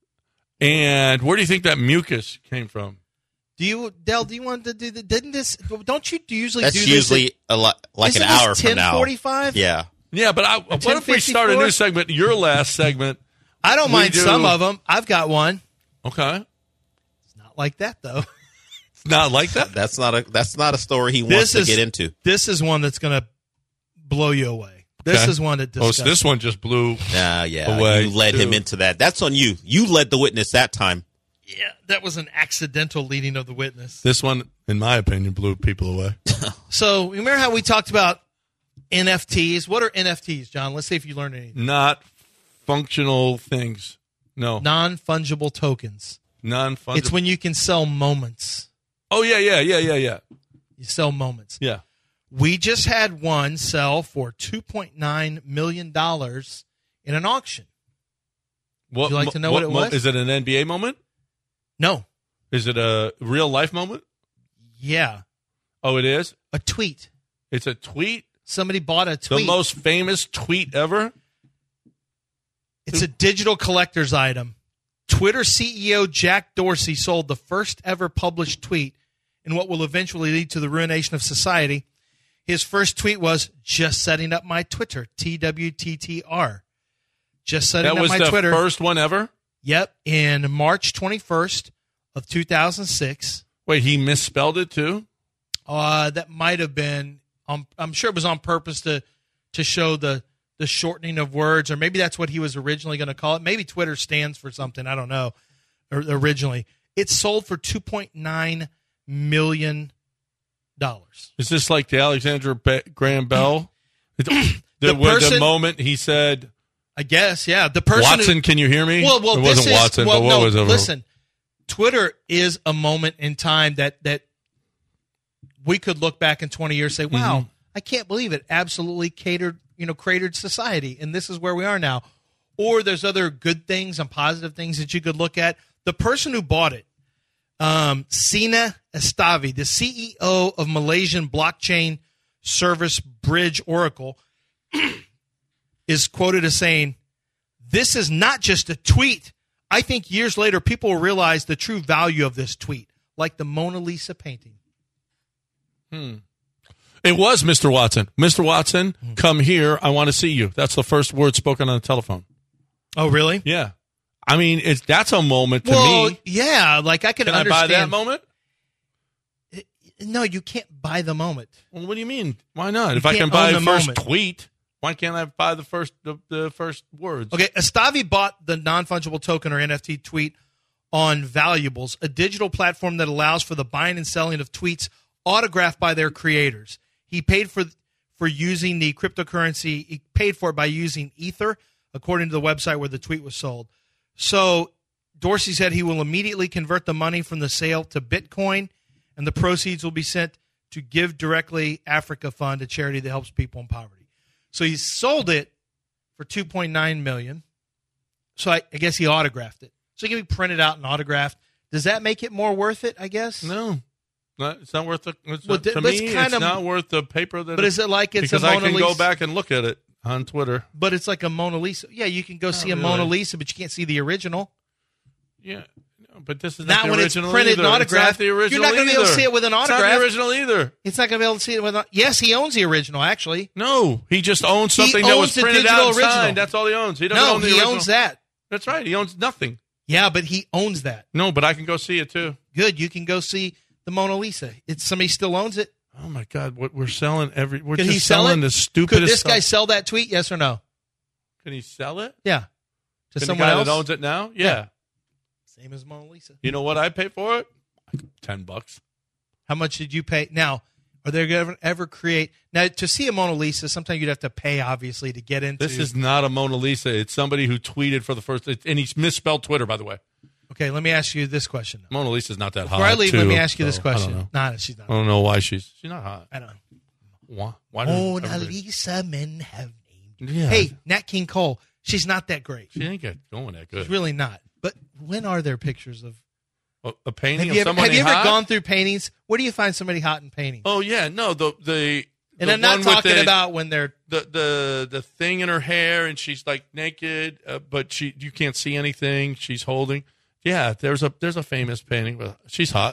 And where do you think that mucus came from? Do you want to do don't you usually That's do this? That's usually a lot, like an hour from now. 10:45? Yeah. Yeah, but what if we start a new segment, your last segment? I don't mind some of them. I've got one. Okay. It's not like that, though. It's not like that? That's not a story he wants to get into. This is one that's going to blow you away. This is one that disgusts. So this one just blew away. You led him into that. That's on you. You led the witness that time. Yeah, that was an accidental leading of the witness. This one, in my opinion, blew people away. So, remember how we talked about NFTs? What are NFTs, John? Let's see if you learned anything. Not functional things. No. Non-fungible tokens. Non-fungible. It's when you can sell moments. Oh, yeah. You sell moments. Yeah. We just had one sell for $2.9 million in an auction. Would you like to know what it was? Is it an NBA moment? No. Is it a real life moment? Yeah. Oh, it is? A tweet. It's a tweet? Somebody bought a tweet. The most famous tweet ever? It's a digital collector's item. Twitter CEO Jack Dorsey sold the first ever published tweet in what will eventually lead to the ruination of society. His first tweet was, just setting up my Twitter, TWTTR. Just setting up my Twitter. That was the first one ever? Yep, in March 21st of 2006. Wait, he misspelled it too? That might have been, I'm sure it was on purpose to show the shortening of words, or maybe that's what he was originally going to call it. Maybe Twitter stands for something, I don't know, originally. It sold for $2.9 million. Is this like the Alexander Graham Bell? The moment he said... I guess, yeah. The person Watson, can you hear me? Well, it wasn't Watson, but what was it? Listen, Twitter is a moment in time that we could look back in 20 years and say, wow, I can't believe it absolutely cratered society, and this is where we are now. Or there's other good things and positive things that you could look at. The person who bought it, Sina Estavi, the CEO of Malaysian blockchain service Bridge Oracle, is quoted as saying, this is not just a tweet. I think years later, people will realize the true value of this tweet, like the Mona Lisa painting. It was Mr. Watson. Mr. Watson, come here. I want to see you. That's the first word spoken on the telephone. Oh, really? Yeah. I mean, that's a moment to me. Yeah, like I can understand. I buy that moment? No, you can't buy the moment. Well, what do you mean? Why not? If I can buy the first tweet, why can't I buy the first words? Okay, Estavi bought the non-fungible token or NFT tweet on Valuables, a digital platform that allows for the buying and selling of tweets autographed by their creators. He paid for using the cryptocurrency. He paid for it by using Ether, according to the website where the tweet was sold. So Dorsey said he will immediately convert the money from the sale to Bitcoin, and the proceeds will be sent to Give Directly Africa Fund, a charity that helps people in poverty. So he sold it for $2.9 million. So I guess he autographed it. So it can be printed out and autographed. Does that make it more worth it, I guess? No. It's not worth it's not worth the paper that. But is it like it's a Mona Lisa? Because I can go back and look at it on Twitter. But it's like a Mona Lisa. Yeah, you can go see a Mona Lisa, but you can't see the original. Yeah, but this is not the when it's original printed either. and autographed. It's not the original. You're not going to be able to see it with an autograph. It's not the original either. It's not going to be able to see it with. Yes, he owns the original. Actually, no, he just owns something that was printed out and signed. That's all he owns. He doesn't own the original. He owns that. That's right. He owns nothing. Yeah, but he owns that. No, but I can go see it too. Good. You can go see the Mona Lisa. Somebody still owns it. Oh my God! What we're selling we're Could just selling the stupidest. Could this stuff. guy sell that tweet? Yes or no? Can he sell it? Yeah. To Can someone the guy else that owns it now? Yeah. Same as Mona Lisa. You know what I pay for it? $10. How much did you pay? Now, are they going to ever create? Now, to see a Mona Lisa, sometimes you'd have to pay, obviously, to get into. This is not a Mona Lisa. It's somebody who tweeted for the first, and he's misspelled Twitter, by the way. Okay, let me ask you this question. Mona Lisa's not that hot. Before I leave, too, let me ask you this so question. I don't know. Nah, she's not. I don't know why she's not hot. I don't Why? know. Mona Lisa, men have named. Yeah. Hey, Nat King Cole, she's not that great. She ain't going that good. She's really not. But when are there pictures of a painting of have somebody you ever hot? gone through paintings? Where do you find somebody hot in paintings? Oh yeah, no, and I'm not talking about when they're the thing in her hair and she's like naked, but you can't see anything she's holding. Yeah, there's a famous painting, but she's hot.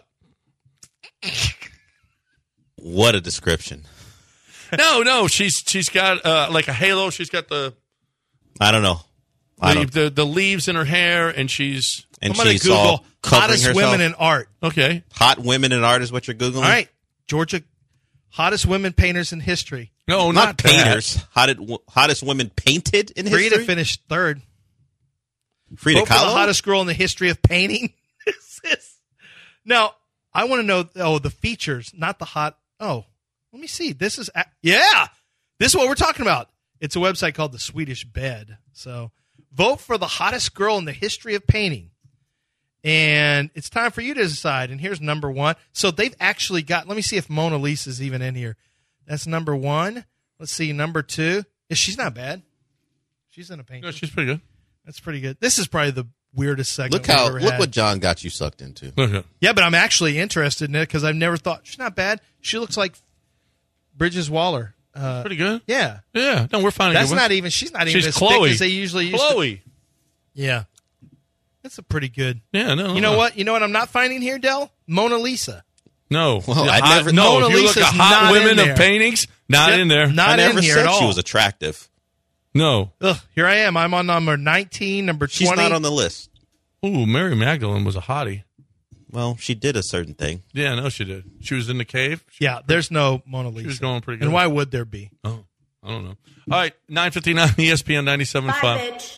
What a description! No, she's got like a halo. She's got I don't know. The leaves in her hair, and she's I'm going to Google hottest herself. women in art. Okay, hot women in art is what you're Googling. All right, Georgia, hottest women painters in history. No, not painters. Hottest women painted in history. Frida finished third. Frida Vote for Kahlo, the hottest girl in the history of painting. Now, I want to know. The features, not the hot. Oh, let me see. This is this is what we're talking about. It's a website called The Swedish Bed. So, vote for the hottest girl in the history of painting, and it's time for you to decide. And here's number one. So they've actually got. Let me see if Mona Lisa's even in here. That's number one. Let's see, number two. She's not bad. She's in a painting. No, she's pretty good. That's pretty good. This is probably the weirdest segment Look what John got you sucked into. Okay. Yeah, but I'm actually interested in it because I've never thought she's not bad. She looks like Bridges Waller. Pretty good. Yeah. Yeah. No, we're finding that's not even. She's not even as Chloe. thick as they usually used Chloe. to. Yeah. That's a pretty good. Yeah. No. You know what? You know what I'm not finding here, Del? Mona Lisa. No. Well, I never. No. Mona If you look Lisa's at hot not women in there. of paintings, not in there. Not I never in here said at all. she was attractive. No. Ugh, here I am. I'm on number 19, number 20. She's not on the list. Ooh, Mary Magdalene was a hottie. Well, she did a certain thing. Yeah, no, she did. She was in the cave. Yeah, there's no Mona Lisa. She was going pretty good. And why would there be? Oh, I don't know. All right, 9:59 ESPN 97.5. Bye, bitch.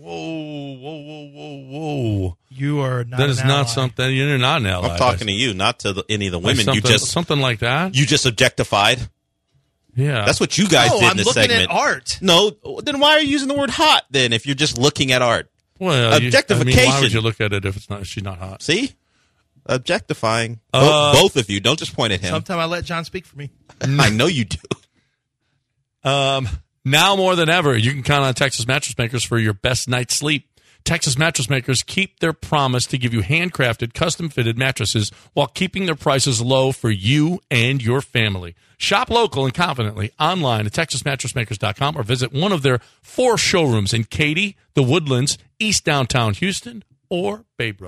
Whoa. You are not That is an not ally. something. You're not an ally. I'm talking to you, not to any of the women. Something like that. You just objectified. Yeah, That's what you guys did in I'm this looking segment. at art. No, then why are you using the word hot then if you're just looking at art? Well, Objectification. why would you look at it if she's not hot? See? Objectifying. Both of you. Don't just point at him. Sometime I let John speak for me. I know you do. Now more than ever, you can count on Texas Mattress Makers for your best night's sleep. Texas Mattress Makers keep their promise to give you handcrafted, custom-fitted mattresses while keeping their prices low for you and your family. Shop local and confidently online at TexasMattressMakers.com or visit one of their 4 showrooms in Katy, The Woodlands, East Downtown Houston, or Baybrook.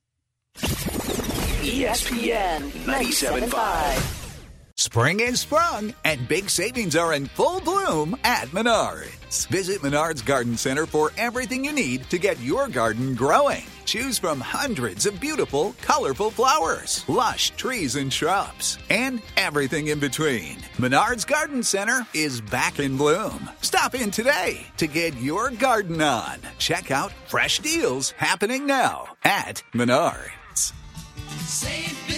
ESPN 97.5. Spring is sprung, and big savings are in full bloom at Menards. Visit Menards Garden Center for everything you need to get your garden growing. Choose from hundreds of beautiful, colorful flowers, lush trees and shrubs, and everything in between. Menards Garden Center is back in bloom. Stop in today to get your garden on. Check out fresh deals happening now at Menards. Save